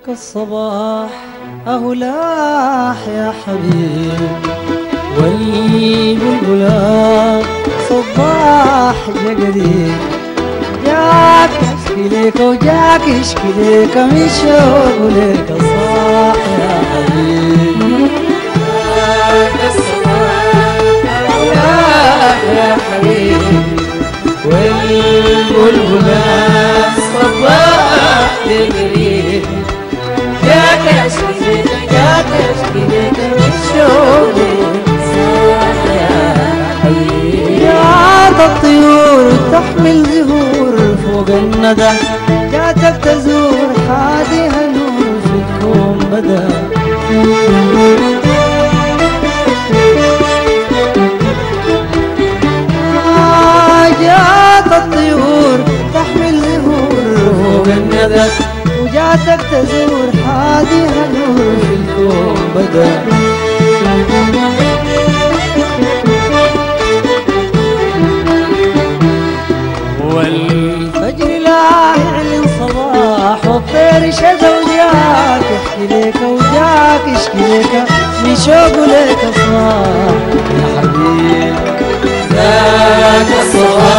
كالصباح أهو لاح يا حبيب، والبلبلات صباح جقديم، جاك يشكي ليك وجاك يشكي ليك من شوق ليك صاح يا حبيب. أهو لاح يا حبيب، والبلبلات صباح جقديم، جاك يشكي ليك من شوق صاح يا حبيب. جات الطيور تحمل زهور فوق الندى، جاتك تزور حاديها نور في الكون بدا. جات الطيور تحمل زهور فوق الندى، وجاتك تزور حاديها نور في الكون بدا. والفجر لا يعلن صباح، والطير شذا وجاك يحكي ليك وجاك يشكي ليك من شوق ليك صاح يا حبيب. ذاك الصباح